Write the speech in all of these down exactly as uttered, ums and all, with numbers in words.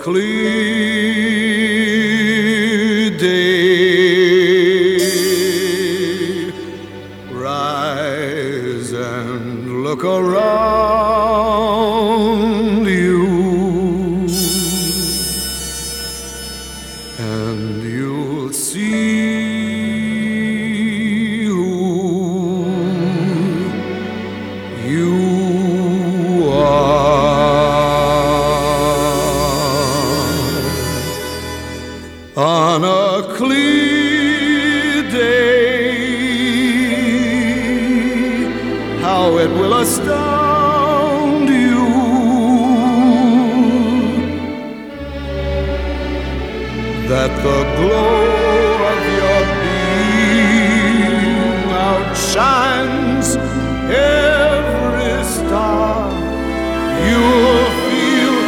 clear day, rise and look around you, and you'll see who you are. On a clear day, how it will astound you that the glow of your being outshines every star. You'll feel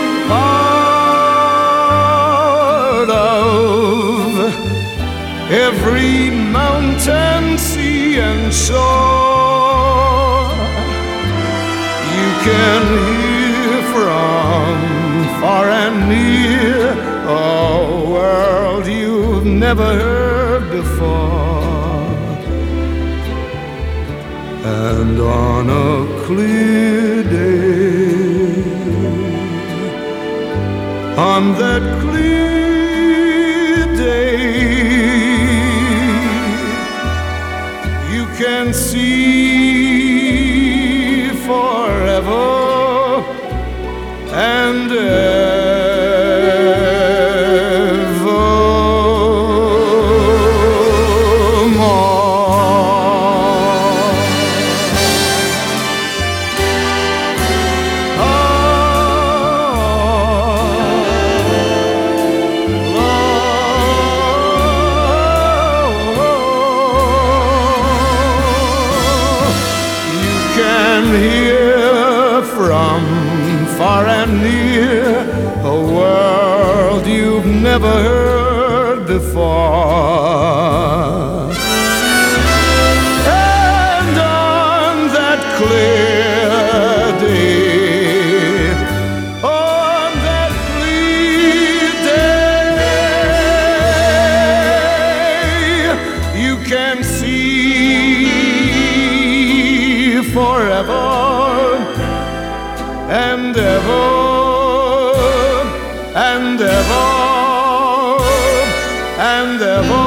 part of every mountain, sea, and shore. You can hear from far and near a world you've never heard before. And on a clear day, on that clear day, you can see forever and can hear from far and near a world you've never heard before. And on that clear day, on that clear day, you can see forever and ever and ever and ever.